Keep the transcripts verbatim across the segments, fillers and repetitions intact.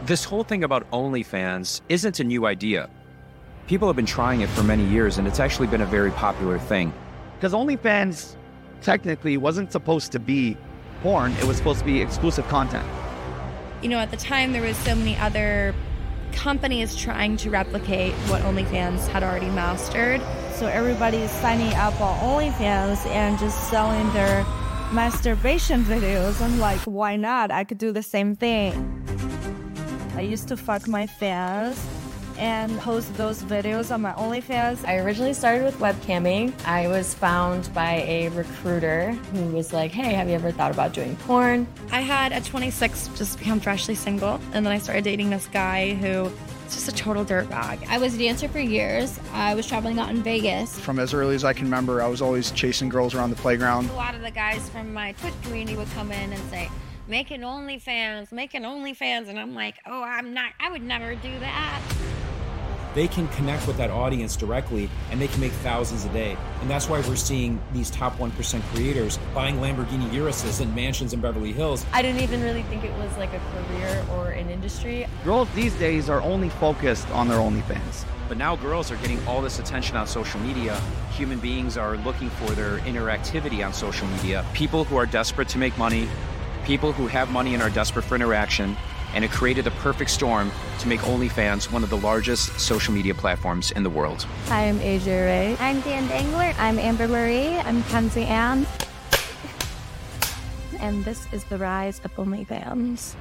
This whole thing about OnlyFans isn't a new idea. People have been trying it for many years, and it's actually been a very popular thing. Because OnlyFans technically wasn't supposed to be porn, it was supposed to be exclusive content. You know, at the time, there was so many other companies trying to replicate what OnlyFans had already mastered. So everybody's signing up on OnlyFans and just selling their masturbation videos. I'm like, why not? I could do the same thing. I used to fuck my fans and post those videos on my OnlyFans. I originally started with webcamming. I was found by a recruiter who was like, hey, have you ever thought about doing porn? I had at twenty-six just become freshly single, and then I started dating this guy who is just a total dirtbag. I was a dancer for years. I was traveling out in Vegas. From as early as I can remember, I was always chasing girls around the playground. A lot of the guys from my Twitch community would come in and say, make an OnlyFans, make an OnlyFans, and I'm like, oh, I'm not, I would never do that. They can connect with that audience directly, and they can make thousands a day. And that's why we're seeing these top one percent creators buying Lamborghini Uruses and mansions in Beverly Hills. I didn't even really think it was like a career or an industry. Girls these days are only focused on their OnlyFans. But now girls are getting all this attention on social media. Human beings are looking for their interactivity on social media. People who are desperate to make money, people who have money and are desperate for interaction, and it created the perfect storm to make OnlyFans one of the largest social media platforms in the world. Hi, I'm A J Ray. I'm Dan Dangler. I'm Amber Marie. I'm Kenzie Ann. And this is the rise of OnlyFans.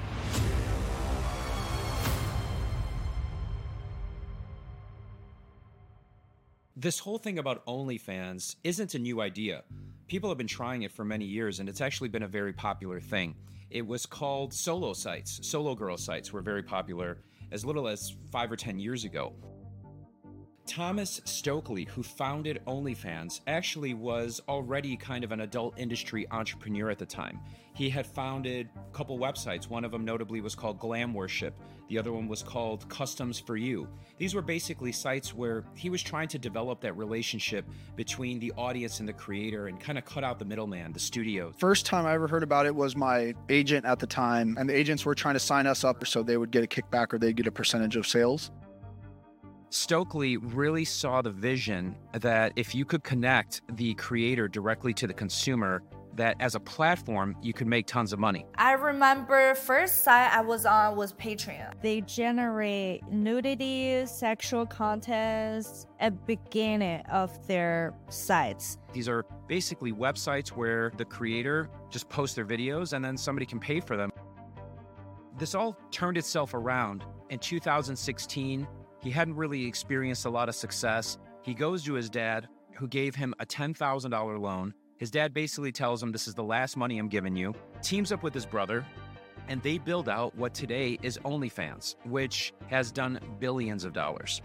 This whole thing about OnlyFans isn't a new idea. People have been trying it for many years, and it's actually been a very popular thing. It was called solo sites. Solo girl sites were very popular as little as five or ten years ago. Thomas Stokely, who founded OnlyFans, actually was already kind of an adult industry entrepreneur at the time. He had founded a couple websites. One of them notably was called Glam Worship. The other one was called Customs for You. These were basically sites where he was trying to develop that relationship between the audience and the creator and kind of cut out the middleman, the studio. First time I ever heard about it was my agent at the time, and the agents were trying to sign us up so they would get a kickback or they'd get a percentage of sales. Stokely really saw the vision that if you could connect the creator directly to the consumer, that as a platform, you could make tons of money. I remember first site I was on was Patreon. They generate nudity, sexual contents at beginning of their sites. These are basically websites where the creator just posts their videos and then somebody can pay for them. This all turned itself around in two thousand sixteen. He hadn't really experienced a lot of success. He goes to his dad, who gave him a ten thousand dollars loan. His dad basically tells him, this is the last money I'm giving you. Teams up with his brother, and they build out what today is OnlyFans, which has done billions of dollars.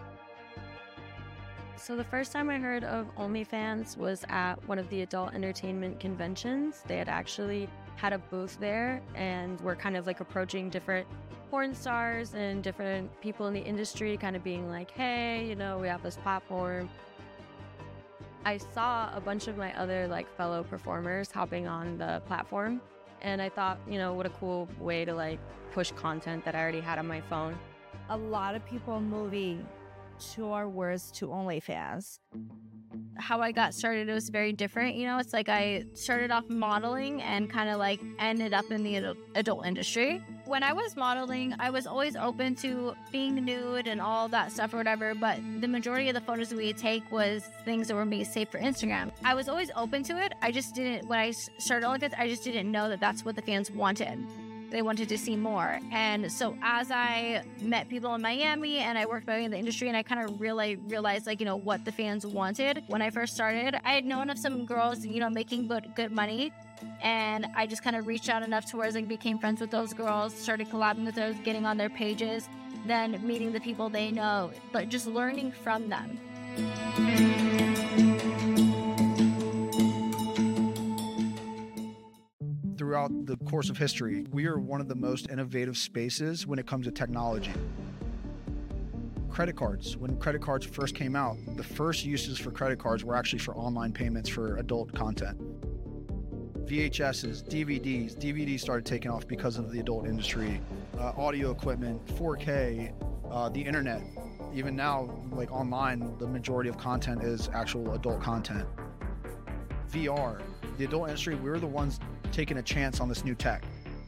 So the first time I heard of OnlyFans was at one of the adult entertainment conventions. They had actually had a booth there and were kind of like approaching different porn stars and different people in the industry, kind of being like, hey, you know, we have this platform. I saw a bunch of my other like fellow performers hopping on the platform, and I thought, you know, what a cool way to like push content that I already had on my phone. A lot of people moving towards to OnlyFans. How I got started, it was very different. You know, it's like I started off modeling and kind of like ended up in the adult, adult industry. When I was modeling, I was always open to being nude and all that stuff or whatever, but the majority of the photos that we take was things that were made safe for Instagram. I was always open to it. I just didn't, when I started OnlyFans, I just didn't know that that's what the fans wanted. They wanted to see more. And so as I met people in Miami and I worked my way in the industry, and I kind of really realized, like, you know, what the fans wanted. When I first started, I had known of some girls, you know, making good, good money. And I just kind of reached out enough to where I like, became friends with those girls, started collabing with those, getting on their pages, then meeting the people they know, but just learning from them. Throughout the course of history, we are one of the most innovative spaces when it comes to technology. Credit cards. When credit cards first came out, the first uses for credit cards were actually for online payments for adult content. V H S's, D V Ds. D V Ds started taking off because of the adult industry uh, audio equipment, four K, uh, the internet. Even now, like online, the majority of content is actual adult content. V R, the adult industry, we were the ones taking a chance on this new tech.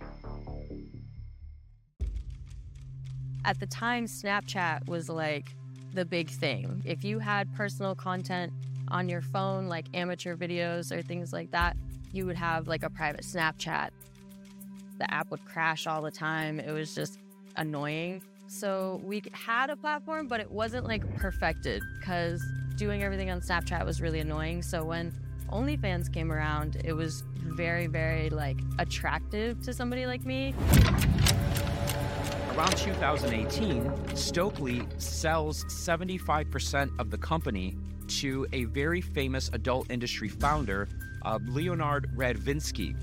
At the time, Snapchat was like the big thing. If you had personal content on your phone, like amateur videos or things like that, you would have like a private Snapchat. The app would crash all the time. It was just annoying. So we had a platform, but it wasn't like perfected because doing everything on Snapchat was really annoying. So when OnlyFans came around, it was very, very like attractive to somebody like me. Around two thousand eighteen, Stokely sells seventy-five percent of the company to a very famous adult industry founder, uh, Leonard Radvinsky,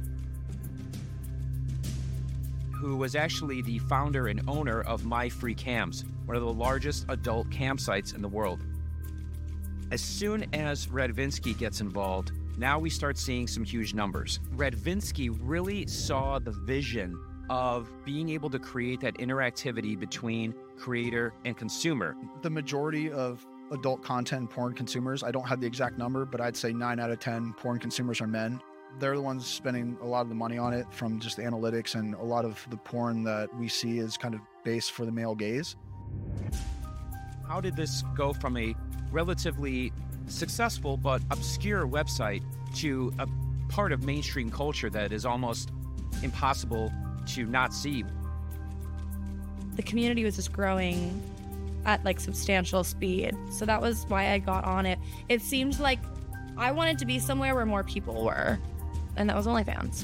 who was actually the founder and owner of MyFreeCams, one of the largest adult campsites in the world. As soon as Radvinsky gets involved, now we start seeing some huge numbers. Radvinsky really saw the vision of being able to create that interactivity between creator and consumer. The majority of adult content and porn consumers, I don't have the exact number, but I'd say nine out of ten porn consumers are men. They're the ones spending a lot of the money on it from just the analytics, and a lot of the porn that we see is kind of based for the male gaze. How did this go from a relatively successful but obscure website to a part of mainstream culture that is almost impossible to not see? The community was just growing at like substantial speed. So that was why I got on it. It seemed like I wanted to be somewhere where more people were, and that was OnlyFans.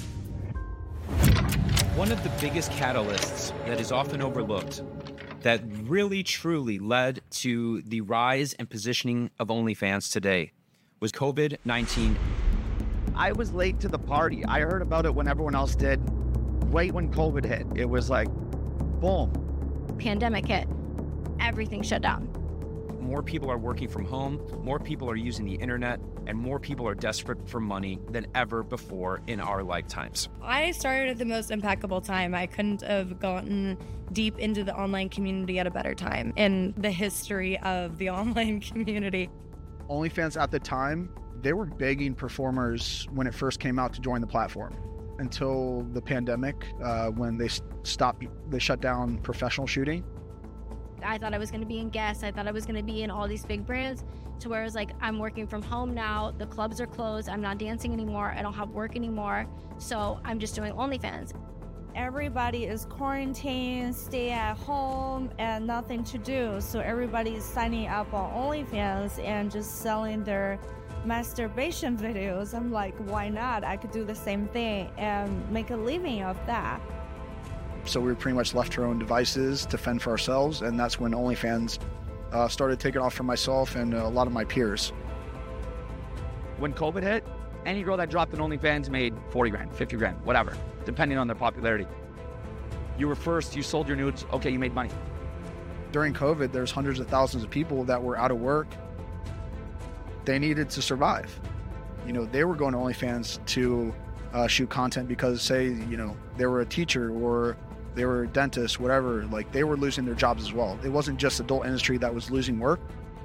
One of the biggest catalysts that is often overlooked that really truly led to the rise and positioning of OnlyFans today was COVID nineteen. I was late to the party. I heard about it when everyone else did. Right when COVID hit, it was like, boom. Pandemic hit. Everything shut down. More people are working from home, more people are using the internet, and more people are desperate for money than ever before in our lifetimes. I started at the most impeccable time. I couldn't have gotten deep into the online community at a better time in the history of the online community. OnlyFans at the time, they were begging performers when it first came out to join the platform. Until the pandemic, uh, when they stopped, they shut down professional shooting. I thought I was going to be in Guess. I thought I was going to be in all these big brands, to where it was like, I'm working from home now. The clubs are closed. I'm not dancing anymore. I don't have work anymore. So I'm just doing OnlyFans. Everybody is quarantined, stay at home, and nothing to do. So everybody is signing up on OnlyFans and just selling their masturbation videos. I'm like, why not? I could do the same thing and make a living of that. So we were pretty much left to our own devices to fend for ourselves, and that's when OnlyFans uh, started taking off for myself and a lot of my peers. When COVID hit, any girl that dropped an OnlyFans made forty grand, fifty grand, whatever, depending on their popularity. You were first, you sold your nudes, okay, you made money. During COVID, there's hundreds of thousands of people that were out of work. They needed to survive. You know, they were going to OnlyFans to uh, shoot content because, say, you know, they were a teacher or they were a dentist, whatever, like they were losing their jobs as well. It wasn't just the adult industry that was losing work.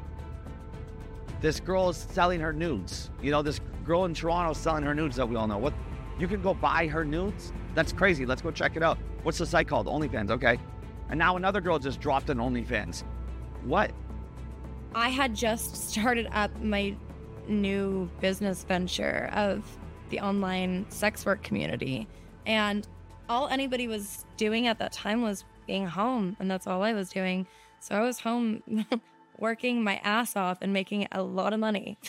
This girl is selling her nudes. You know, this girl in Toronto is selling her nudes that we all know. What? You can go buy her nudes? That's crazy. Let's go check it out. What's the site called? OnlyFans, okay. And now another girl just dropped an OnlyFans. What? I had just started up my new business venture of the online sex work community. And all anybody was doing at that time was being home. And that's all I was doing. So I was home working my ass off and making a lot of money.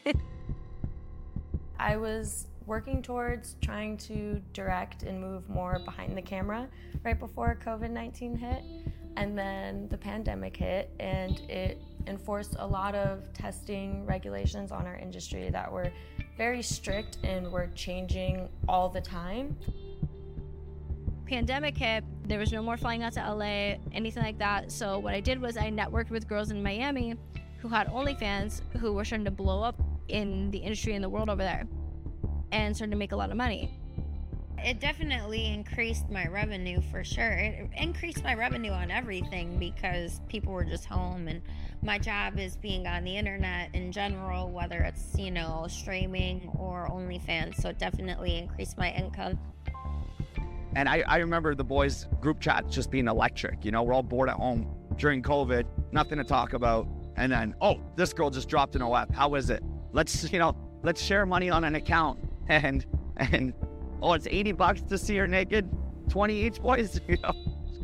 I was working towards trying to direct and move more behind the camera right before COVID nineteen hit. And then the pandemic hit, and it enforced a lot of testing regulations on our industry that were very strict and were changing all the time. Pandemic hit, there was no more flying out to L A, anything like that. So what I did was I networked with girls in Miami who had OnlyFans, who were starting to blow up in the industry and the world over there, and started to make a lot of money. it definitely increased my revenue for sure. It increased my revenue on everything because people were just home, and my job is being on the internet in general, whether it's, you know, streaming or OnlyFans. So it definitely increased my income. And I, I remember the boys' group chat just being electric. You know, we're all bored at home during COVID, nothing to talk about. And then, oh, this girl just dropped an O F. How is it? Let's, you know, let's share money on an account. And, and oh, it's eighty bucks to see her naked, twenty each, boys, you know.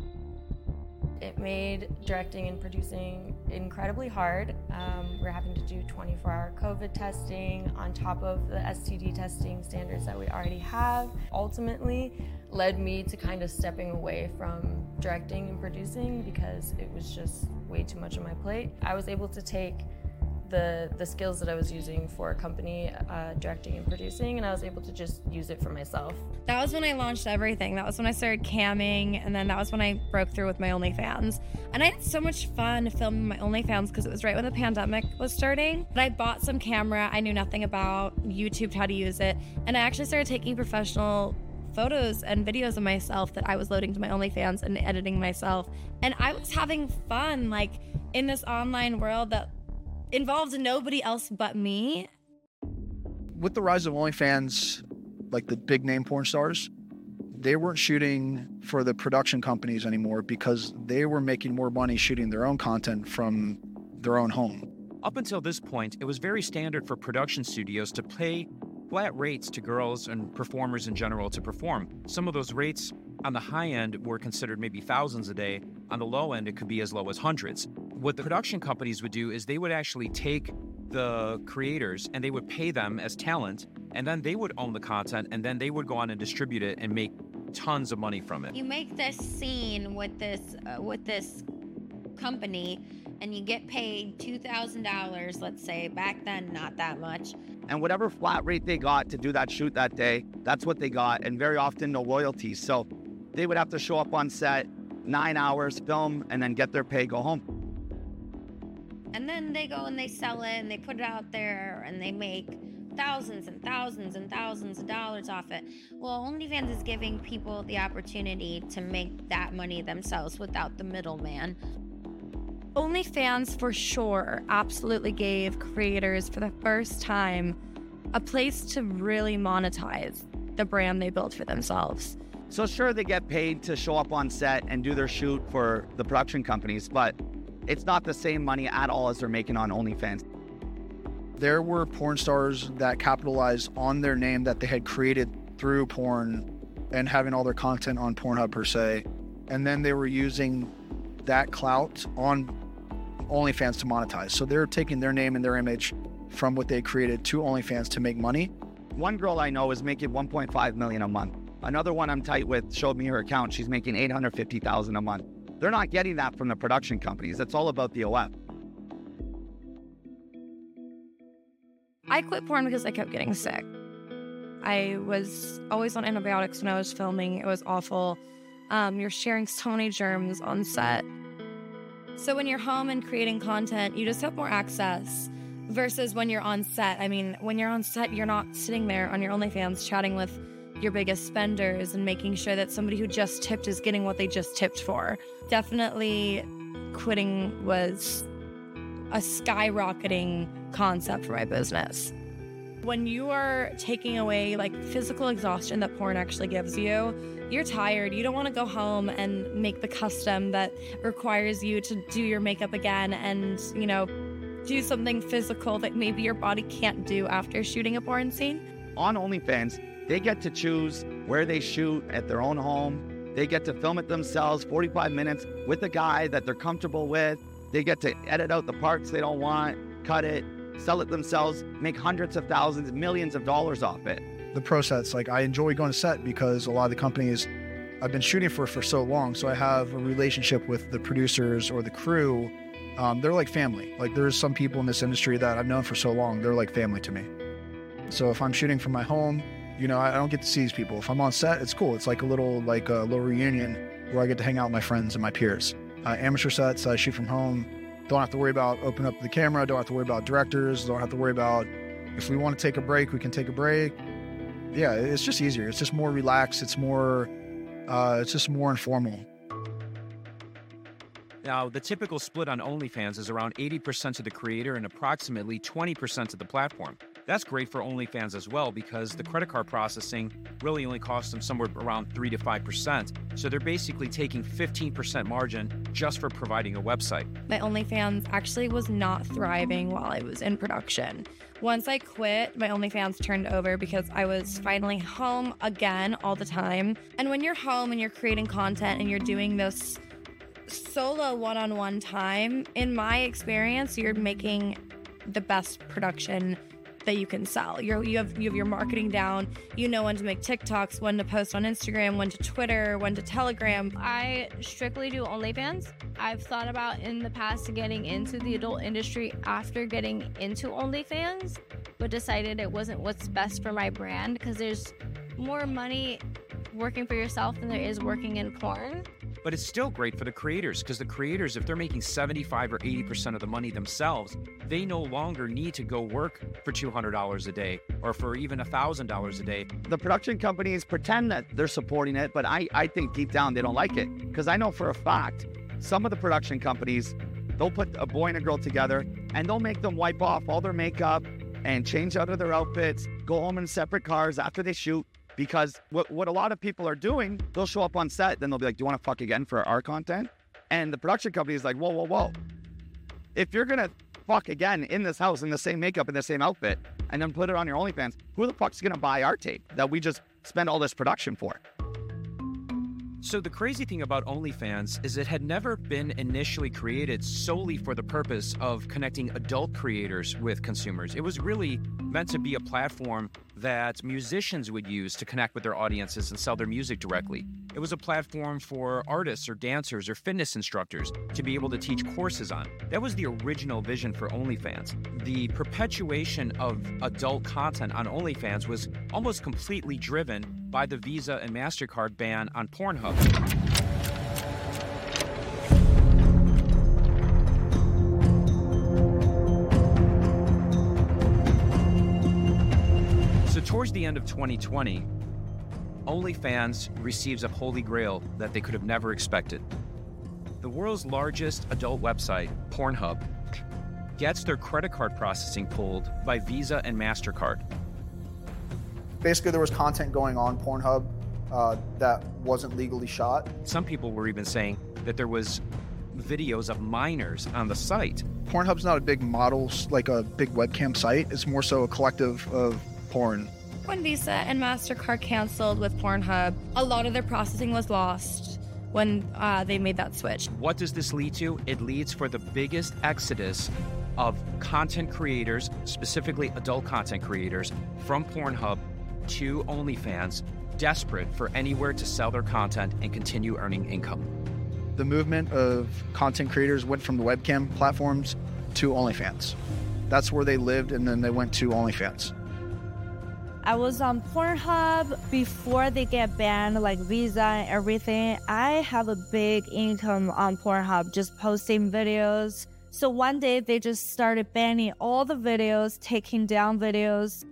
It made directing and producing incredibly hard. Um, we're having to do twenty-four hour COVID testing on top of the S T D testing standards that we already have. Ultimately, led me to kind of stepping away from directing and producing because it was just way too much on my plate. I was able to take the the skills that I was using for a company, uh, directing and producing, and I was able to just use it for myself. That was when I launched everything. That was when I started camming, and then that was when I broke through with my OnlyFans. And I had so much fun filming my OnlyFans because it was right when the pandemic was starting. But I bought some camera I knew nothing about, YouTubed how to use it, and I actually started taking professional photos and videos of myself that I was loading to my OnlyFans and editing myself. And I was having fun, like, in this online world that involved nobody else but me. With the rise of OnlyFans, like the big name porn stars, they weren't shooting for the production companies anymore because they were making more money shooting their own content from their own home. Up until this point, it was very standard for production studios to pay flat rates to girls and performers in general to perform. Some of those rates on the high end were considered maybe thousands a day. On the low end, it could be as low as hundreds. What the production companies would do is they would actually take the creators and they would pay them as talent, and then they would own the content, and then they would go on and distribute it and make tons of money from it. You make this scene with this uh, with this company, and you get paid two thousand dollars, let's say. Back then, not that much. And whatever flat rate they got to do that shoot that day, that's what they got, and very often no royalties. So they would have to show up on set, nine hours, film, and then get their pay, go home. And then they go and they sell it and they put it out there and they make thousands and thousands and thousands of dollars off it. Well, OnlyFans is giving people the opportunity to make that money themselves without the middleman. OnlyFans, for sure, absolutely gave creators for the first time a place to really monetize the brand they built for themselves. So sure, they get paid to show up on set and do their shoot for the production companies, but it's not the same money at all as they're making on OnlyFans. There were porn stars that capitalized on their name that they had created through porn and having all their content on Pornhub per se. And then they were using that clout on OnlyFans to monetize. So they're taking their name and their image from what they created to OnlyFans to make money. One girl I know is making one point five million dollars a month. Another one I'm tight with showed me her account. She's making eight hundred fifty thousand dollars a month. They're not getting that from the production companies. It's all about the O F. I quit porn because I kept getting sick. I was always on antibiotics when I was filming. It was awful. Um, you're sharing so many germs on set. So when you're home and creating content, you just have more access versus when you're on set. I mean, when you're on set, you're not sitting there on your OnlyFans chatting with your biggest spenders and making sure that somebody who just tipped is getting what they just tipped for. Definitely quitting was a skyrocketing concept for my business. When you are taking away like physical exhaustion that porn actually gives you, you're tired. You don't want to go home and make the custom that requires you to do your makeup again and, you know, do something physical that maybe your body can't do after shooting a porn scene. On OnlyFans, they get to choose where they shoot at their own home. They get to film it themselves, forty-five minutes with a guy that they're comfortable with. They get to edit out the parts they don't want, cut it, sell it themselves, make hundreds of thousands, millions of dollars off it. The pro sets, like I enjoy going to set because a lot of the companies I've been shooting for for so long, so I have a relationship with the producers or the crew. Um, they're like family. Like there's some people in this industry that I've known for so long, they're like family to me. So if I'm shooting from my home, you know, I don't get to see these people. If I'm on set, it's cool. It's like a little like a little reunion where I get to hang out with my friends and my peers. Uh, amateur sets, I shoot from home. Don't have to worry about opening up the camera. Don't have to worry about directors. Don't have to worry about if we want to take a break, we can take a break. Yeah, it's just easier. It's just more relaxed. It's more, uh, it's just more informal. Now, the typical split on OnlyFans is around eighty percent to the creator and approximately twenty percent to the platform. That's great for OnlyFans as well because the credit card processing really only costs them somewhere around three to five percent. So they're basically taking fifteen percent margin just for providing a website. My OnlyFans actually was not thriving while I was in production. Once I quit, my OnlyFans turned over because I was finally home again all the time. And when you're home and you're creating content and you're doing this solo one-on-one time, in my experience, you're making the best production that you can sell. You're, you have you have your marketing down. You know when to make TikToks, when to post on Instagram, when to Twitter, when to Telegram. I strictly do OnlyFans. I've thought about in the past getting into the adult industry after getting into OnlyFans, but decided it wasn't what's best for my brand because there's more money working for yourself than there is working in porn. But it's still great for the creators because the creators, if they're making seventy-five or eighty percent of the money themselves, they no longer need to go work for two hundred dollars a day or for even one thousand dollars a day. The production companies pretend that they're supporting it, but I, I think deep down they don't like it. Because I know for a fact, some of the production companies, they'll put a boy and a girl together and they'll make them wipe off all their makeup and change out of their outfits, go home in separate cars after they shoot. Because what, what a lot of people are doing, they'll show up on set, then they'll be like, do you want to fuck again for our content? And the production company is like, whoa, whoa, whoa. If you're going to fuck again in this house in the same makeup, in the same outfit, and then put it on your OnlyFans, who the fuck's going to buy our tape that we just spend all this production for? So the crazy thing about OnlyFans is it had never been initially created solely for the purpose of connecting adult creators with consumers. It was really meant to be a platform that musicians would use to connect with their audiences and sell their music directly. It was a platform for artists or dancers or fitness instructors to be able to teach courses on. That was the original vision for OnlyFans. The perpetuation of adult content on OnlyFans was almost completely driven by the Visa and MasterCard ban on Pornhub. So towards the end of twenty twenty, OnlyFans receives a holy grail that they could have never expected. The world's largest adult website, Pornhub, gets their credit card processing pulled by Visa and MasterCard. Basically, there was content going on Pornhub uh, that wasn't legally shot. Some people were even saying that there was videos of minors on the site. Pornhub's not a big model, like a big webcam site. It's more so a collective of porn. When Visa and MasterCard canceled with Pornhub, a lot of their processing was lost when uh, they made that switch. What does this lead to? It leads for the biggest exodus of content creators, specifically adult content creators, from Pornhub to OnlyFans, desperate for anywhere to sell their content and continue earning income. The movement of content creators went from the webcam platforms to OnlyFans. That's where they lived, and then they went to OnlyFans. I was on Pornhub before they get banned, like Visa and everything. I have a big income on Pornhub, just posting videos. So one day they just started banning all the videos, taking down videos.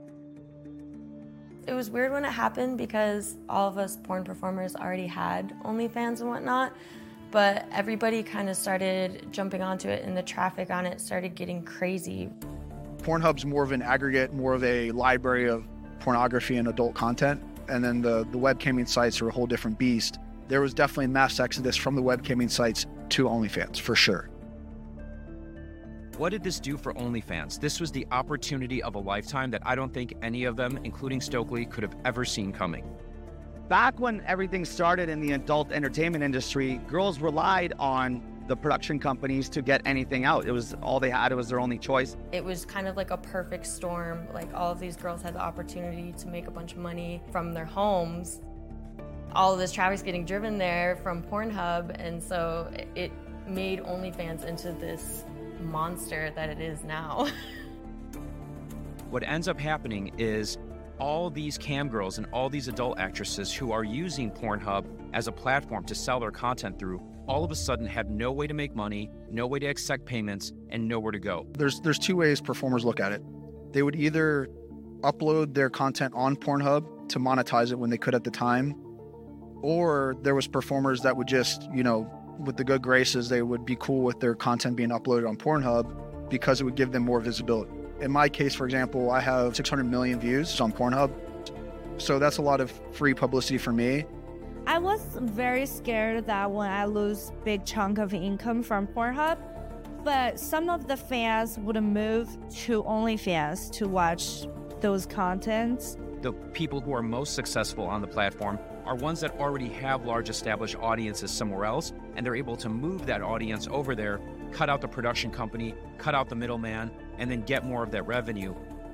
It was weird when it happened because all of us porn performers already had OnlyFans and whatnot, but everybody kind of started jumping onto it and the traffic on it started getting crazy. Pornhub's more of an aggregate, more of a library of pornography and adult content, and then the, the webcamming sites are a whole different beast. There was definitely mass exodus from the webcamming sites to OnlyFans, for sure. What did this do for OnlyFans? This was the opportunity of a lifetime that I don't think any of them, including Stokely, could have ever seen coming. Back when everything started in the adult entertainment industry, girls relied on the production companies to get anything out. It was all they had. It was their only choice. It was kind of like a perfect storm. Like all of these girls had the opportunity to make a bunch of money from their homes. All of this traffic's getting driven there from Pornhub, and so it made OnlyFans into this monster that it is now. What ends up happening is all these cam girls and all these adult actresses who are using Pornhub as a platform to sell their content through, all of a sudden have no way to make money, no way to accept payments, and nowhere to go. There's there's two ways performers look at it. They would either upload their content on Pornhub to monetize it when they could at the time, or there was performers that would just, you know, with the good graces, they would be cool with their content being uploaded on Pornhub because it would give them more visibility. In my case, for example, I have six hundred million views on Pornhub, so that's a lot of free publicity for me. I was very scared that when I lose big chunk of income from Pornhub, but some of the fans would move to OnlyFans to watch those contents. The people who are most successful on the platform are ones that already have large established audiences somewhere else, and they're able to move that audience over there, cut out the production company, cut out the middleman, and then get more of that revenue.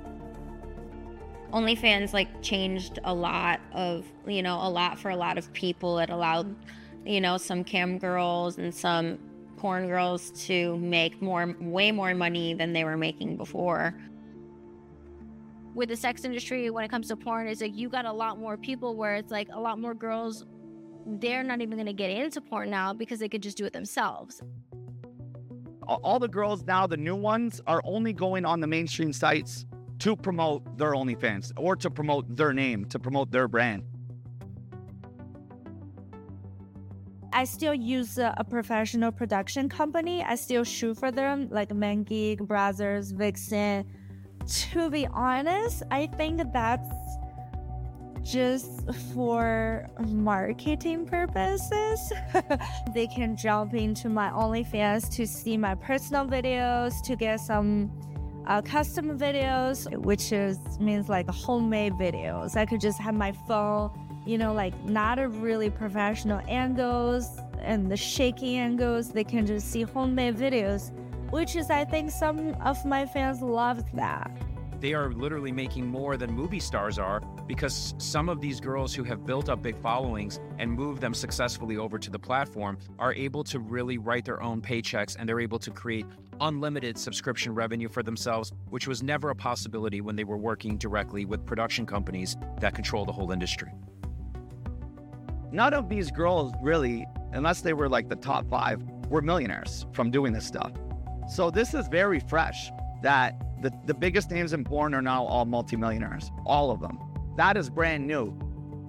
OnlyFans like changed a lot of, you know, a lot for a lot of people. It allowed, you know, some cam girls and some porn girls to make more, way more money than they were making before. With the sex industry, when it comes to porn, it's like you got a lot more people where it's like a lot more girls, they're not even going to get into porn now because they could just do it themselves. All the girls now, the new ones, are only going on the mainstream sites to promote their OnlyFans or to promote their name, to promote their brand. I still use a, a professional production company. I still shoot for them, like ManGeek, Brazzers, Vixen. To be honest, I think that's just for marketing purposes. They can jump into my OnlyFans to see my personal videos, to get some uh, custom videos, which is means like homemade videos. I could just have my phone, you know, like not a really professional angles and the shaky angles. They can just see homemade videos, which is, I think, some of my fans love that. They are literally making more than movie stars are because some of these girls who have built up big followings and moved them successfully over to the platform are able to really write their own paychecks, and they're able to create unlimited subscription revenue for themselves, which was never a possibility when they were working directly with production companies that control the whole industry. None of these girls really, unless they were like the top five, were millionaires from doing this stuff. So this is very fresh that the, the biggest names in porn are now all multimillionaires, all of them. That is brand new.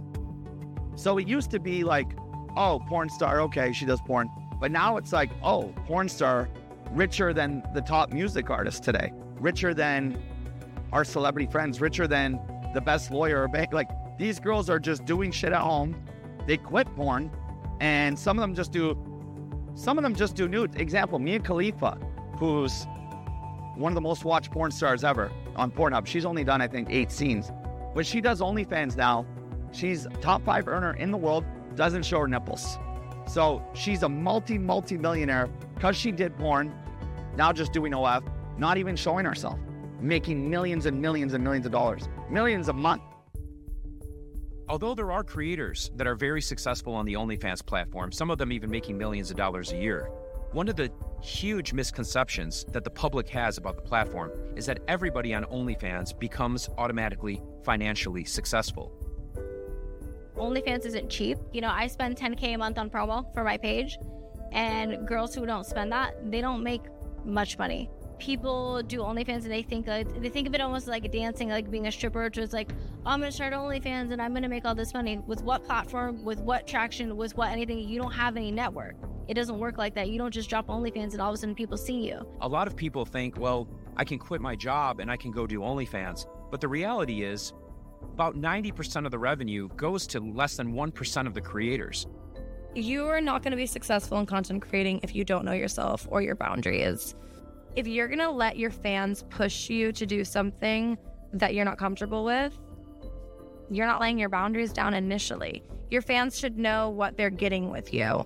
So it used to be like, oh, porn star, okay, she does porn. But now it's like, oh, porn star, richer than the top music artist today, richer than our celebrity friends, richer than the best lawyer or bank. Like, these girls are just doing shit at home. They quit porn, and some of them just do, some of them just do nudes. Example, Mia Khalifa, who's one of the most watched porn stars ever on Pornhub. She's only done, I think, eight scenes. But she does OnlyFans now. She's top five earner in the world, doesn't show her nipples. So she's a multi, multi-millionaire because she did porn, now just doing O F, not even showing herself, making millions and millions and millions of dollars, millions a month. Although there are creators that are very successful on the OnlyFans platform, some of them even making millions of dollars a year, one of the huge misconceptions that the public has about the platform is that everybody on OnlyFans becomes automatically financially successful. OnlyFans isn't cheap. You know, I spend ten K a month on promo for my page, and girls who don't spend that, they don't make much money. People do OnlyFans and they think like, they think of it almost like dancing, like being a stripper, which is like, oh, I'm gonna start OnlyFans and I'm gonna make all this money. With what platform, with what traction, with what anything? You don't have any network. It doesn't work like that. You don't just drop OnlyFans and all of a sudden people see you. A lot of people think, well, I can quit my job and I can go do OnlyFans. But the reality is about ninety percent of the revenue goes to less than one percent of the creators. You are not going to be successful in content creating if you don't know yourself or your boundaries. If you're going to let your fans push you to do something that you're not comfortable with, you're not laying your boundaries down initially. Your fans should know what they're getting with you.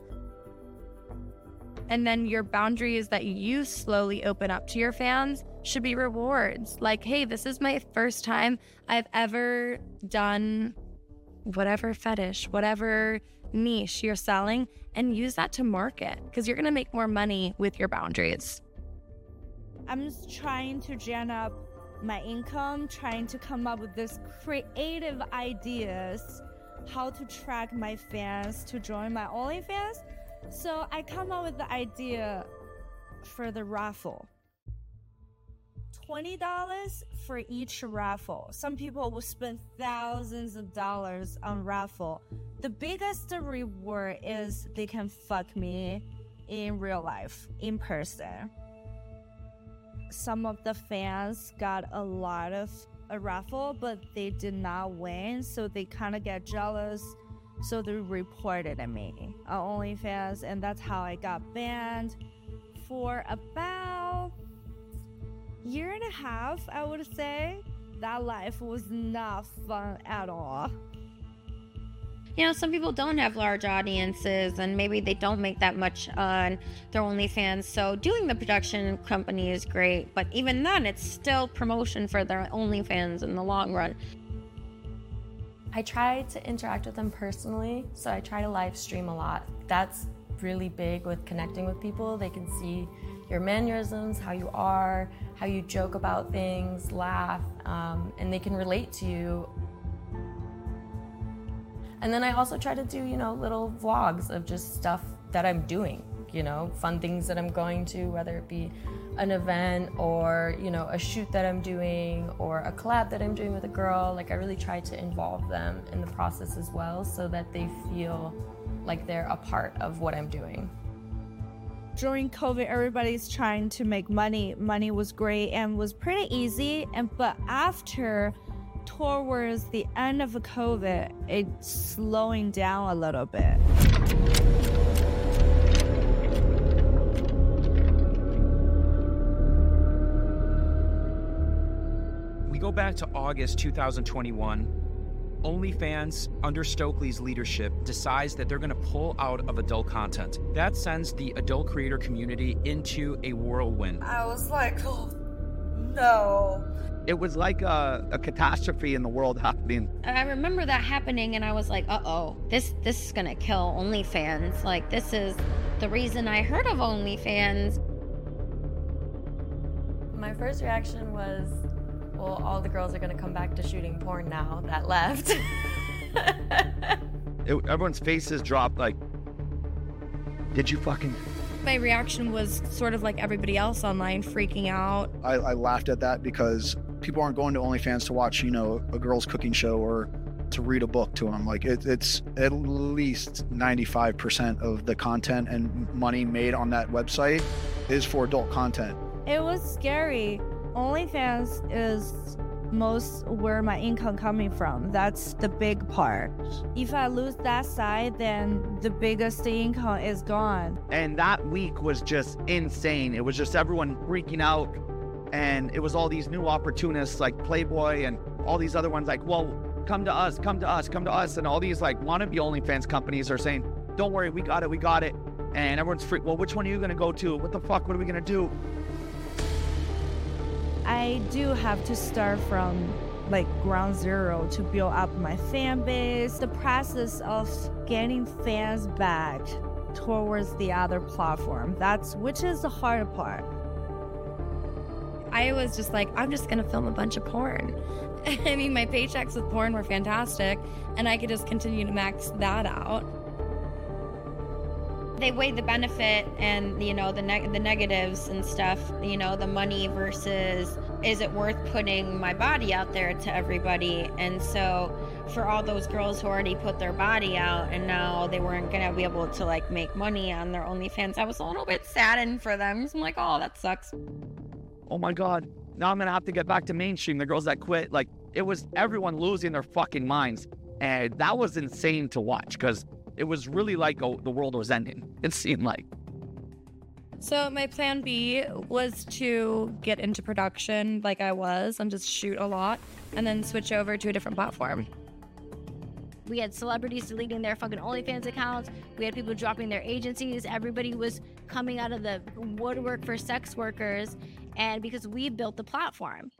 And then your boundaries that you slowly open up to your fans should be rewards. Like, hey, this is my first time I've ever done whatever fetish, whatever niche you're selling, and use that to market because you're going to make more money with your boundaries. I'm just trying to gen up my income, trying to come up with this creative ideas, how to track my fans to join my OnlyFans. So I come up with the idea for the raffle. twenty dollars for each raffle. Some people will spend thousands of dollars on raffle. The biggest reward is they can fuck me in real life, in person. Some of the fans got a lot of a raffle, but they did not win, so they kind of get jealous. So they reported at me on OnlyFans, and that's how I got banned for about a year and a half, I would say. That life was not fun at all. You know, some people don't have large audiences and maybe they don't make that much on their OnlyFans. So doing the production company is great, but even then, it's still promotion for their OnlyFans in the long run. I try to interact with them personally, so I try to live stream a lot. That's really big with connecting with people. They can see your mannerisms, how you are, how you joke about things, laugh, um, and they can relate to you. And then I also try to do, you know, little vlogs of just stuff that I'm doing, you know, fun things that I'm going to, whether it be an event or, you know, a shoot that I'm doing or a collab that I'm doing with a girl. Like, I really try to involve them in the process as well so that they feel like they're a part of what I'm doing. During COVID, everybody's trying to make money. Money was great and was pretty easy. And but after, towards the end of COVID, it's slowing down a little bit. We go back to August two thousand twenty-one. OnlyFans, under Stokely's leadership, decides that they're going to pull out of adult content. That sends the adult creator community into a whirlwind. I was like, oh, no. It was like a, a catastrophe in the world happening. I remember that happening and I was like, uh-oh, this this is gonna kill OnlyFans. Like, this is the reason I heard of OnlyFans. My first reaction was, well, all the girls are gonna come back to shooting porn now that left. It, everyone's faces dropped like, did you fucking... My reaction was sort of like everybody else online, freaking out. I, I laughed at that because people aren't going to OnlyFans to watch, you know, a girl's cooking show or to read a book to them. Like, it, it's at least ninety-five percent of the content and money made on that website is for adult content. It was scary. OnlyFans is most where my income coming from. That's the big part. If I lose that side, then the biggest income is gone. And that week was just insane. It was just everyone freaking out. And it was all these new opportunists like Playboy and all these other ones like, well, come to us, come to us, come to us. And all these like wannabe OnlyFans companies are saying, don't worry, we got it, we got it. And everyone's freaked, well, which one are you gonna go to? What the fuck, what are we gonna do? I do have to start from like ground zero to build up my fan base. The process of getting fans back towards the other platform, that's which is the hard part. I was just like, I'm just gonna film a bunch of porn. I mean, my paychecks with porn were fantastic, and I could just continue to max that out. They weigh the benefit and, you know, the neg- the negatives and stuff, you know, the money versus is it worth putting my body out there to everybody? And so for all those girls who already put their body out and now they weren't going to be able to like make money on their OnlyFans, I was a little bit saddened for them. So I'm like, oh, that sucks. Oh my God, now I'm going to have to get back to mainstream. The girls that quit, like, it was everyone losing their fucking minds. And that was insane to watch because it was really like oh, the world was ending. It seemed like. So my plan B was to get into production like I was and just shoot a lot and then switch over to a different platform. We had celebrities deleting their fucking OnlyFans accounts. We had people dropping their agencies. Everybody was coming out of the woodwork for sex workers, and because we built the platform.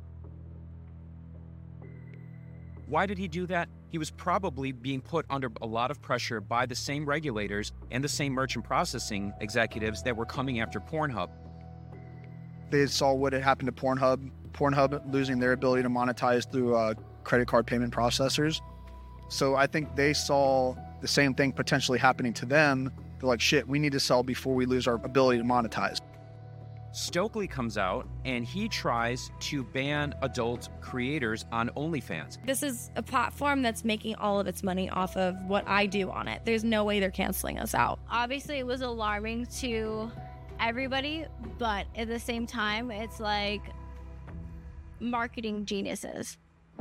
Why did he do that? He was probably being put under a lot of pressure by the same regulators and the same merchant processing executives that were coming after Pornhub. They saw what had happened to Pornhub, Pornhub losing their ability to monetize through uh, credit card payment processors. So I think they saw the same thing potentially happening to them. They're like, shit, we need to sell before we lose our ability to monetize. Stokely comes out and he tries to ban adult creators on OnlyFans. This is a platform that's making all of its money off of what I do on it. There's no way they're canceling us out. Obviously, it was alarming to everybody, but at the same time, it's like marketing geniuses.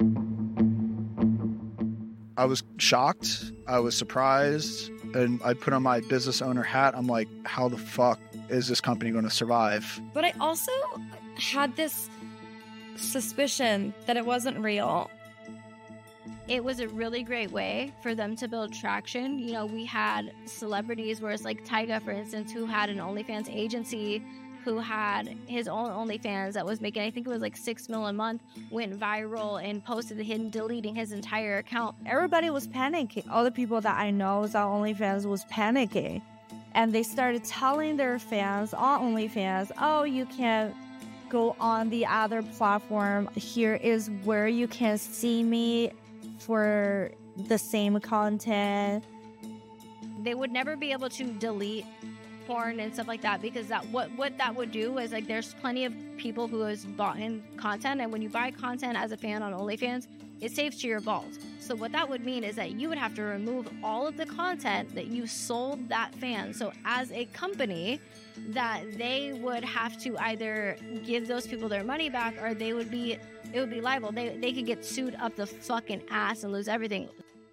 I was shocked. I was surprised. And I put on my business owner hat. I'm like, how the fuck is this company going to survive? But I also had this suspicion that it wasn't real. It was a really great way for them to build traction. You know, we had celebrities where it's like Tyga, for instance, who had an OnlyFans agency, who had his own OnlyFans that was making, I think it was like six mil a month, went viral and posted him deleting his entire account. Everybody was panicking. All the people that I know was on OnlyFans was panicking. And they started telling their fans on OnlyFans, oh, you can go on the other platform. Here is where you can see me for the same content. They would never be able to delete porn and stuff like that, because that what what that would do is, like, there's plenty of people who has bought in content, and when you buy content as a fan on OnlyFans, it saves to your vault. So what that would mean is that you would have to remove all of the content that you sold that fan. So as a company, that they would have to either give those people their money back, or they would be it would be liable. They they could get sued up the fucking ass and lose everything.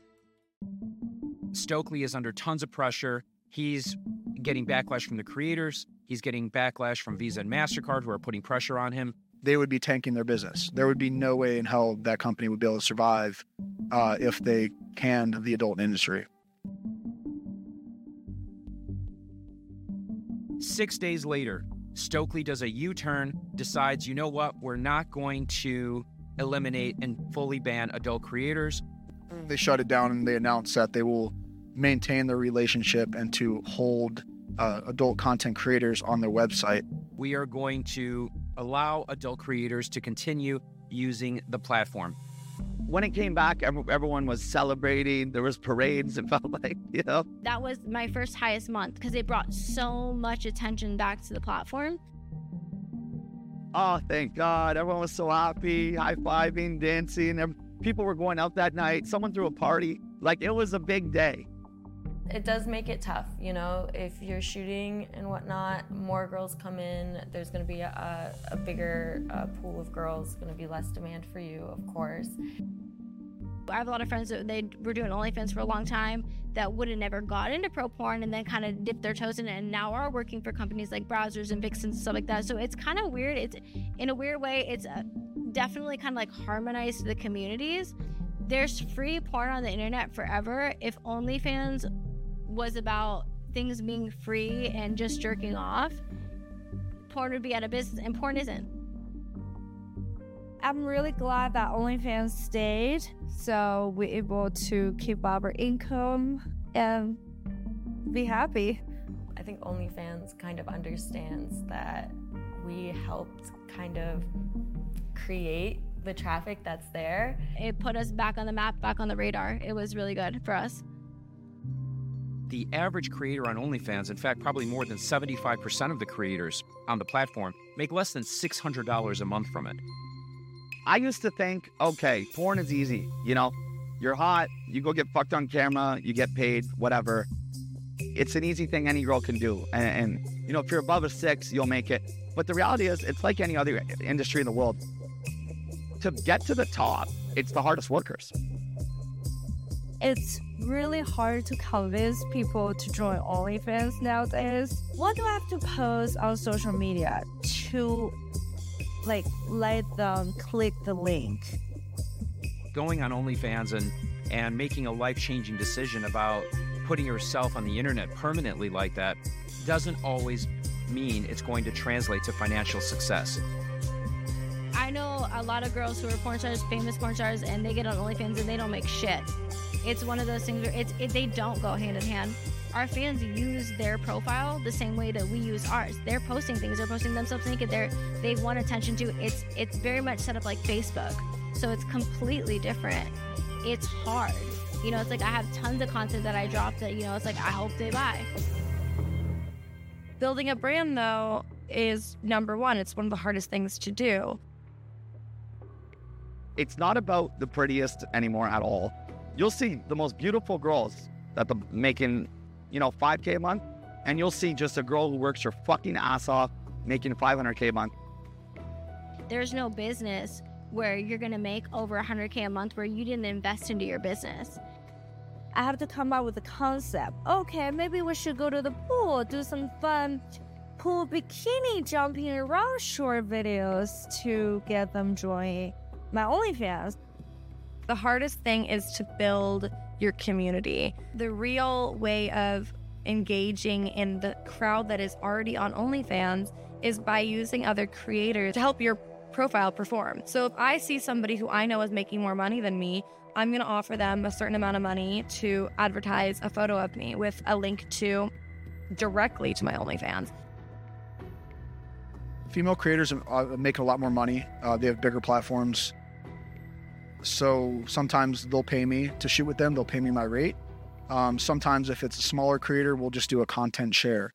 Stokely is under tons of pressure. He's getting backlash from the creators. He's getting backlash from Visa and MasterCard, who are putting pressure on him. They would be tanking their business. There would be no way in hell that company would be able to survive uh, if they canned the adult industry. Six days later, Stokely does a U-turn, decides, you know what, we're not going to eliminate and fully ban adult creators. They shut it down and they announced that they will maintain their relationship and to hold uh, adult content creators on their website. We are going to allow adult creators to continue using the platform. When it came back, everyone was celebrating. There was parades. It felt like, you know. That was my first highest month because it brought so much attention back to the platform. Oh, thank God. Everyone was so happy, high-fiving, dancing. People were going out that night. Someone threw a party. Like, it was a big day. It does make it tough, you know, if you're shooting and whatnot, more girls come in, there's going to be a, a bigger uh, pool of girls, going to be less demand for you, of course. I have a lot of friends that they were doing OnlyFans for a long time that would have never got into pro porn and then kind of dipped their toes in it and now are working for companies like Browsers and Vixens and stuff like that. So it's kind of weird. It's, in a weird way, it's uh, definitely kind of like harmonized the communities. There's free porn on the internet forever. If OnlyFans was about things being free and just jerking off, porn would be out of business, and porn isn't. I'm really glad that OnlyFans stayed, so we're able to keep our income and be happy. I think OnlyFans kind of understands that we helped kind of create the traffic that's there. It put us back on the map, back on the radar. It was really good for us. The average creator on OnlyFans, in fact, probably more than seventy-five percent of the creators on the platform, make less than six hundred dollars a month from it. I used to think, okay, porn is easy. You know, you're hot, you go get fucked on camera, you get paid, whatever. It's an easy thing any girl can do. And, and, you know, if you're above a six, you'll make it. But the reality is, it's like any other industry in the world. To get to the top, it's the hardest workers. It's really hard to convince people to join OnlyFans nowadays. What do I have to post on social media to, like, let them click the link? Going on OnlyFans and, and making a life-changing decision about putting yourself on the internet permanently like that doesn't always mean it's going to translate to financial success. I know a lot of girls who are porn stars, famous porn stars, and they get on OnlyFans and they don't make shit. It's one of those things where it's it, they don't go hand in hand. Our fans use their profile the same way that we use ours. They're posting things. They're posting themselves naked. They're they want attention too. It's it's very much set up like Facebook, so it's completely different. It's hard. You know, it's like I have tons of content that I drop that, you know, it's like I hope they buy. Building a brand, though, is number one. It's one of the hardest things to do. It's not about the prettiest anymore at all. You'll see the most beautiful girls that are making, you know, five K a month, and you'll see just a girl who works her fucking ass off making five hundred K a month. There's no business where you're going to make over one hundred K a month where you didn't invest into your business. I have to come up with a concept. Okay, maybe we should go to the pool, do some fun pool bikini jumping around short videos to get them join my OnlyFans. The hardest thing is to build your community. The real way of engaging in the crowd that is already on OnlyFans is by using other creators to help your profile perform. So if I see somebody who I know is making more money than me, I'm going to offer them a certain amount of money to advertise a photo of me with a link to directly to my OnlyFans. Female creators uh, make a lot more money. Uh, they have bigger platforms. So sometimes they'll pay me to shoot with them. They'll pay me my rate. Um, sometimes if it's a smaller creator, we'll just do a content share.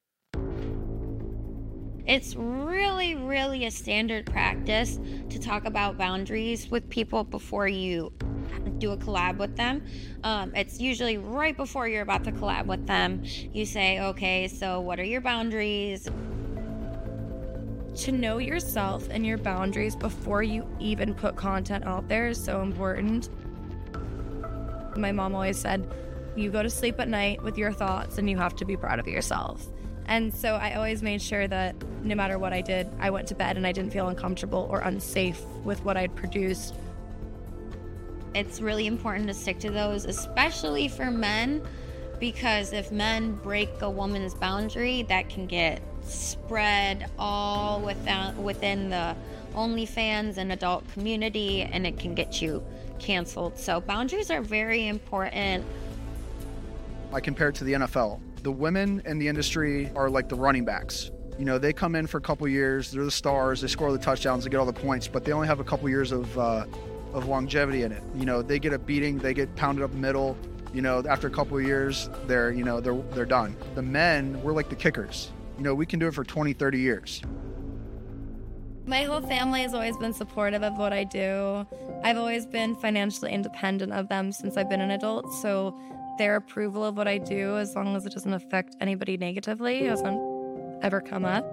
It's really, really a standard practice to talk about boundaries with people before you do a collab with them. Um, it's usually right before you're about to collab with them. You say, okay, so what are your boundaries? To know yourself and your boundaries before you even put content out there is so important. My mom always said, you go to sleep at night with your thoughts and you have to be proud of yourself. And so I always made sure that no matter what I did, I went to bed and I didn't feel uncomfortable or unsafe with what I'd produced. It's really important to stick to those, especially for men, because if men break a woman's boundary, that can get spread all within, within the OnlyFans and adult community, and it can get you canceled. So boundaries are very important. I compare it to the N F L. The women in the industry are like the running backs. You know, they come in for a couple years, they're the stars, they score the touchdowns, they get all the points, but they only have a couple years of uh, of longevity in it. You know, they get a beating, they get pounded up the middle. You know, after a couple of years, they're, you know, they're they're done. The men, we're like the kickers. You know, we can do it for twenty, thirty years. My whole family has always been supportive of what I do. I've always been financially independent of them since I've been an adult, so their approval of what I do, as long as it doesn't affect anybody negatively, hasn't ever come up.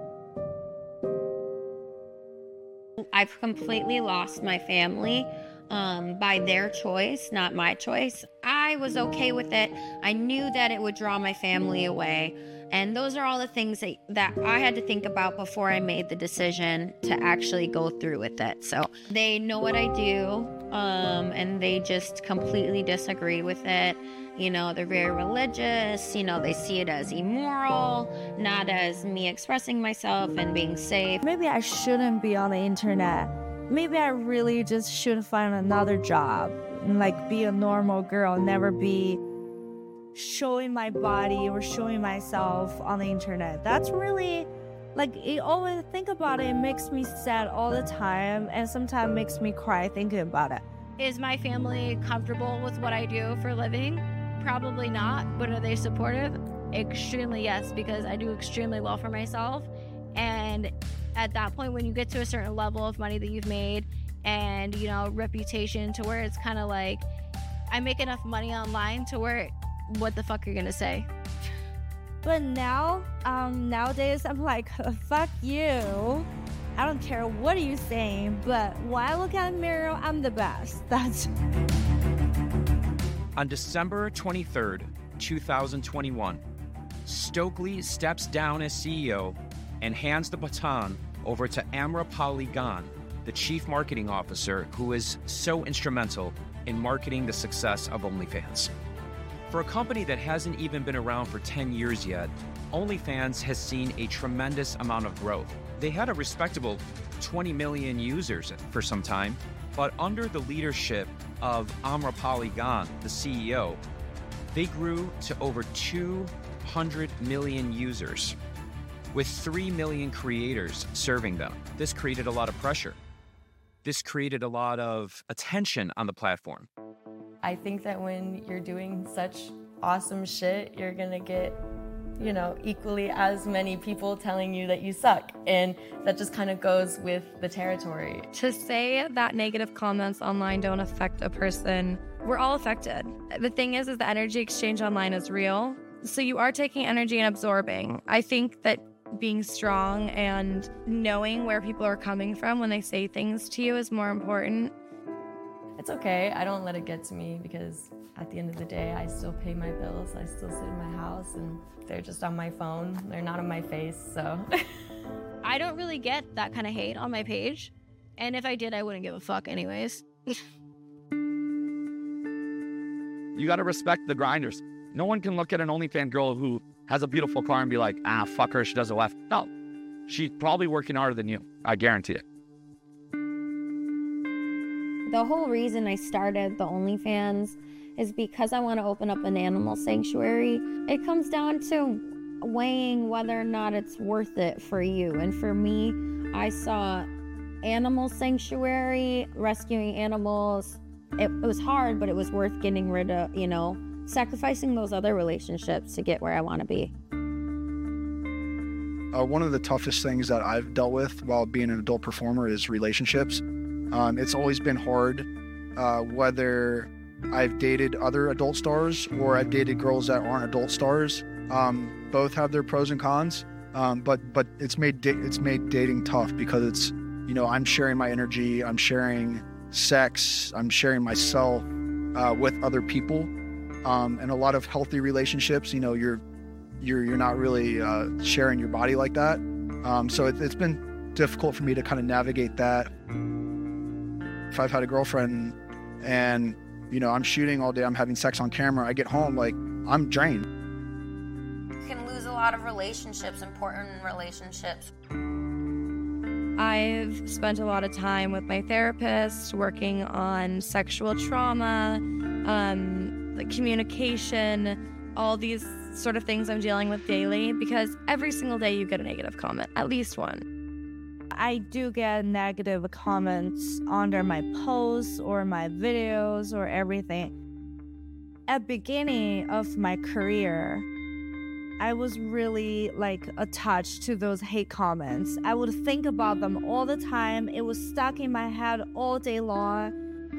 I've completely lost my family um, by their choice, not my choice. I was okay with it. I knew that it would draw my family away. And those are all the things that, that I had to think about before I made the decision to actually go through with it. So they know what I do, um, and they just completely disagree with it. You know, they're very religious. You know, they see it as immoral, not as me expressing myself and being safe. Maybe I shouldn't be on the internet. Maybe I really just should find another job and like be a normal girl, never be showing my body or showing myself on the internet. That's really, like, it always think about it, it makes me sad all the time, and sometimes makes me cry thinking about it. Is my family comfortable with what I do for a living? Probably not, but are they supportive? Extremely yes, because I do extremely well for myself. And at that point, when you get to a certain level of money that you've made and, you know, reputation, to where it's kind of like, I make enough money online to where, what the fuck are you gonna say? But now, um, nowadays, I'm like, fuck you. I don't care what are you saying, but when I look at a mirror, I'm the best. That's... On December twenty-third, two thousand twenty-one, Stokely steps down as C E O and hands the baton over to Amrapali Gan, the Chief Marketing Officer, who is so instrumental in marketing the success of OnlyFans. For a company that hasn't even been around for ten years yet, OnlyFans has seen a tremendous amount of growth. They had a respectable twenty million users for some time, but under the leadership of Amrapali Gan, the C E O, they grew to over two hundred million users, with three million creators serving them. This created a lot of pressure. This created a lot of attention on the platform. I think that when you're doing such awesome shit, you're gonna get, you know, equally as many people telling you that you suck. And that just kind of goes with the territory. To say that negative comments online don't affect a person, we're all affected. The thing is, is the energy exchange online is real. So you are taking energy and absorbing. I think that being strong and knowing where people are coming from when they say things to you is more important. It's okay. I don't let it get to me because at the end of the day, I still pay my bills. I still sit in my house and they're just on my phone. They're not on my face, so. I don't really get that kind of hate on my page. And if I did, I wouldn't give a fuck anyways. You got to respect the grinders. No one can look at an OnlyFans girl who has a beautiful car and be like, ah, fuck her, she does a left. No, she's probably working harder than you. I guarantee it. The whole reason I started the OnlyFans is because I want to open up an animal sanctuary. It comes down to weighing whether or not it's worth it for you. And for me, I saw animal sanctuary, rescuing animals. It, it was hard, but it was worth getting rid of, you know, sacrificing those other relationships to get where I want to be. Uh, one of the toughest things that I've dealt with while being an adult performer is relationships. Um, it's always been hard, uh, whether I've dated other adult stars or I've dated girls that aren't adult stars. Um, both have their pros and cons, um, but but it's made da- it's made dating tough because it's, you know, I'm sharing my energy, I'm sharing sex, I'm sharing myself uh, with other people. Um, and a lot of healthy relationships, you know, you're you're you're not really uh, sharing your body like that. Um, so it, it's been difficult for me to kind of navigate that. If I've had a girlfriend and, you know, I'm shooting all day, I'm having sex on camera, I get home, like, I'm drained. You can lose a lot of relationships, important relationships. I've spent a lot of time with my therapist working on sexual trauma, um, like communication, all these sort of things I'm dealing with daily because every single day you get a negative comment, at least one. I do get negative comments under my posts or my videos or everything. At the beginning of my career, I was really like attached to those hate comments. I would think about them all the time. It was stuck in my head all day long.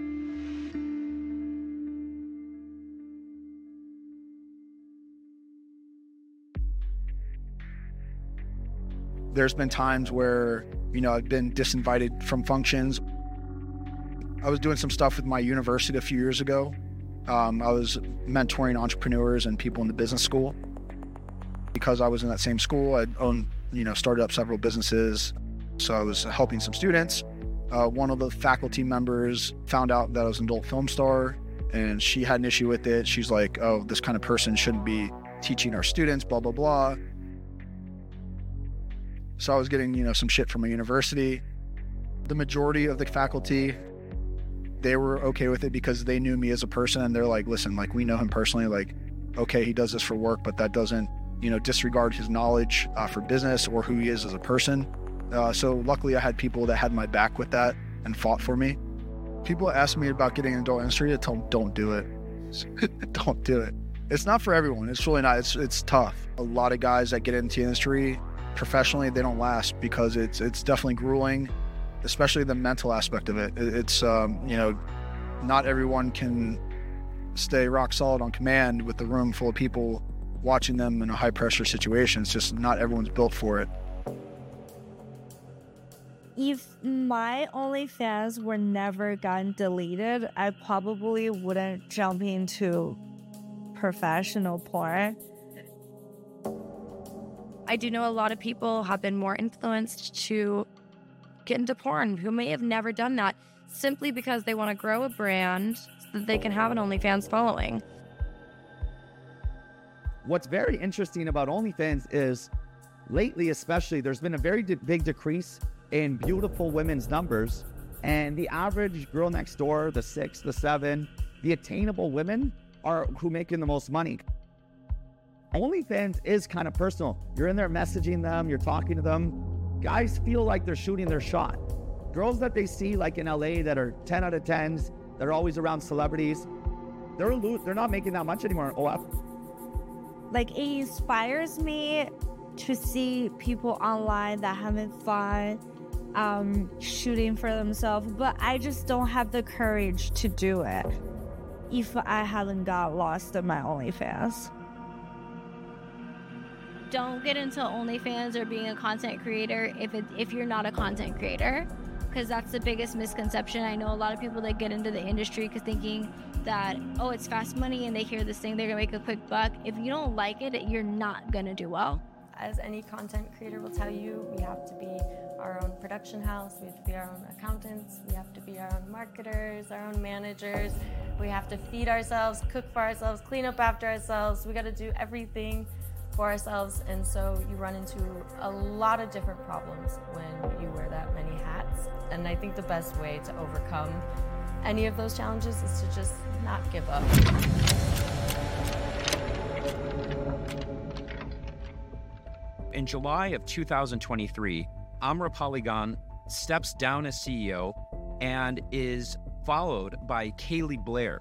There's been times where, you know, I've been disinvited from functions. I was doing some stuff with my university a few years ago. Um, I was mentoring entrepreneurs and people in the business school. Because I was in that same school, I'd owned, you know, started up several businesses. So I was helping some students. Uh, one of the faculty members found out that I was an adult film star and she had an issue with it. She's like, oh, this kind of person shouldn't be teaching our students, blah, blah, blah. So I was getting, you know, some shit from my university. The majority of the faculty, they were okay with it because they knew me as a person and they're like, listen, like, we know him personally, like, okay, he does this for work, but that doesn't, you know, disregard his knowledge uh, for business or who he is as a person. Uh, so luckily I had people that had my back with that and fought for me. People ask me about getting into the adult industry, I tell them, don't do it. Don't do it. It's not for everyone. It's really not. It's it's tough. A lot of guys that get into the industry professionally, they don't last because it's it's definitely grueling, especially the mental aspect of it. It's, um, you know, not everyone can stay rock solid on command with a room full of people watching them in a high pressure situation. It's just not everyone's built for it. If my OnlyFans were never gotten deleted, I probably wouldn't jump into professional porn. I do know a lot of people have been more influenced to get into porn who may have never done that simply because they want to grow a brand so that they can have an OnlyFans following. What's very interesting about OnlyFans is lately, especially, there's been a very de- big decrease in beautiful women's numbers, and the average girl next door, the six, the seven, the attainable women are who making the most money. OnlyFans is kind of personal. You're in there messaging them, you're talking to them. Guys feel like they're shooting their shot. Girls that they see like in L A that are ten out of tens, that are always around celebrities, they're lo- they're not making that much anymore in O F. Like, it inspires me to see people online that having fun, um, shooting for themselves, but I just don't have the courage to do it if I hadn't got lost in my OnlyFans. Don't get into OnlyFans or being a content creator if it, if you're not a content creator, because that's the biggest misconception. I know a lot of people that get into the industry because thinking that, oh, it's fast money and they hear this thing, they're gonna make a quick buck. If you don't like it, you're not gonna do well. As any content creator will tell you, we have to be our own production house, we have to be our own accountants, we have to be our own marketers, our own managers, we have to feed ourselves, cook for ourselves, clean up after ourselves, we gotta do everything for ourselves, and so you run into a lot of different problems when you wear that many hats. And I think the best way to overcome any of those challenges is to just not give up. In July of two thousand twenty-three, Amra Polygon steps down as C E O and is followed by Kaylee Blair.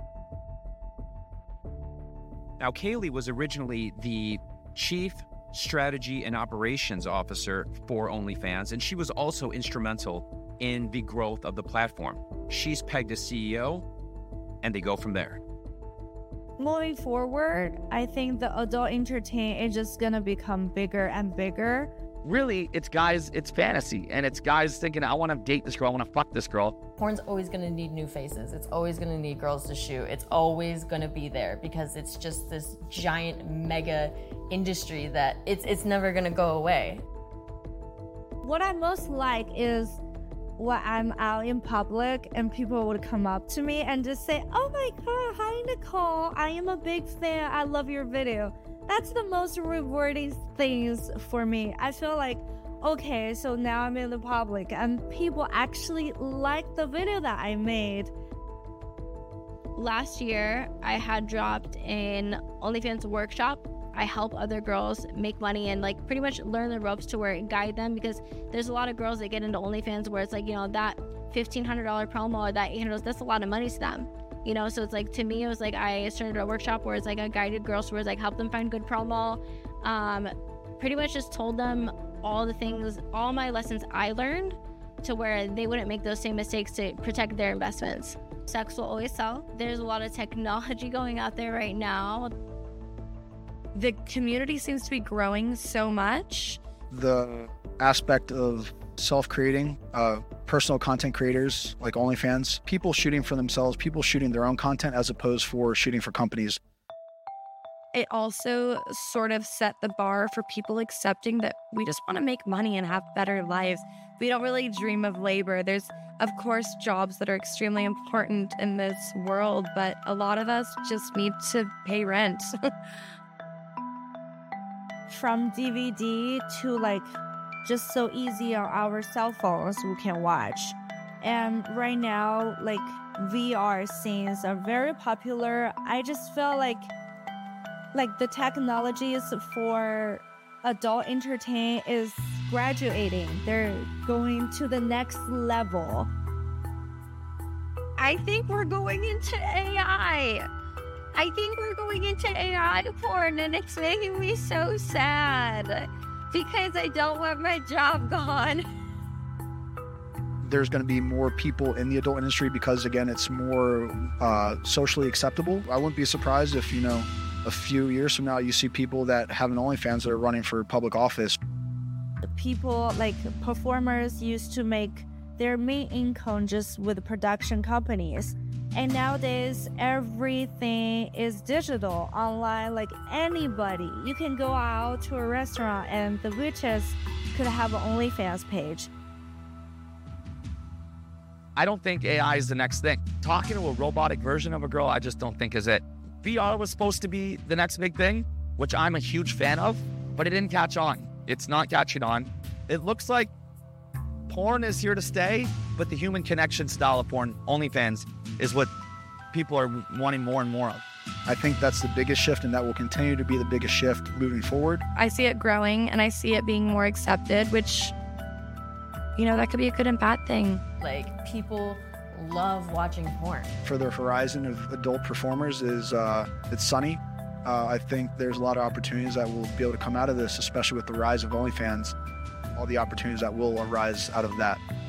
Now, Kaylee was originally the Chief Strategy and Operations Officer for OnlyFans, and she was also instrumental in the growth of the platform. She's pegged as C E O, and they go from there. Moving forward, I think the adult entertainment is just gonna become bigger and bigger. Really, it's guys, it's fantasy, and it's guys thinking, I want to date this girl, I want to fuck this girl. Porn's always going to need new faces. It's always going to need girls to shoot. It's always going to be there because it's just this giant mega industry that it's it's never going to go away. What I most like is when I'm out in public and people would come up to me and just say, oh my God, hi Nicole, I am a big fan, I love your video. That's the most rewarding things for me. I feel like, okay, so now I'm in the public and people actually like the video that I made. Last year, I had dropped an OnlyFans workshop. I help other girls make money and like pretty much learn the ropes to where it guide them, because there's a lot of girls that get into OnlyFans where it's like, you know, that fifteen hundred dollars promo or that eight hundred dollars, that's a lot of money to them. You know, so it's like, to me, it was like, I started a workshop where it's like I guided girls where it's like help them find good promo. Um, pretty much just told them all the things, all my lessons I learned to where they wouldn't make those same mistakes to protect their investments. Sex will always sell. There's a lot of technology going out there right now. The community seems to be growing so much. The aspect of self-creating, uh, personal content creators like OnlyFans, people shooting for themselves, people shooting their own content as opposed for shooting for companies. It also sort of set the bar for people accepting that we just want to make money and have better lives. We don't really dream of labor. There's, of course, jobs that are extremely important in this world, but a lot of us just need to pay rent. From D V D to like just so easy on our cell phones we can watch. And right now, like V R scenes are very popular. I just feel like like the technologies for adult entertainment is graduating. They're going to the next level. I think we're going into A I. I think we're going into A I porn, and it's making me so sad because I don't want my job gone. There's going to be more people in the adult industry because, again, it's more uh, socially acceptable. I wouldn't be surprised if, you know, a few years from now, you see people that have an OnlyFans that are running for public office. People, like performers, used to make their main income just with production companies. And nowadays, everything is digital, online, like anybody. You can go out to a restaurant and the waitress could have an OnlyFans page. I don't think A I is the next thing. Talking to a robotic version of a girl, I just don't think is it. V R was supposed to be the next big thing, which I'm a huge fan of, but it didn't catch on. It's not catching on. It looks like porn is here to stay, but the human connection style of porn, OnlyFans, is what people are wanting more and more of. I think that's the biggest shift, and that will continue to be the biggest shift moving forward. I see it growing, and I see it being more accepted, which, you know, that could be a good and bad thing. Like, people love watching porn. For the horizon of adult performers is uh, it's sunny. Uh, I think there's a lot of opportunities that will be able to come out of this, especially with the rise of OnlyFans, all the opportunities that will arise out of that.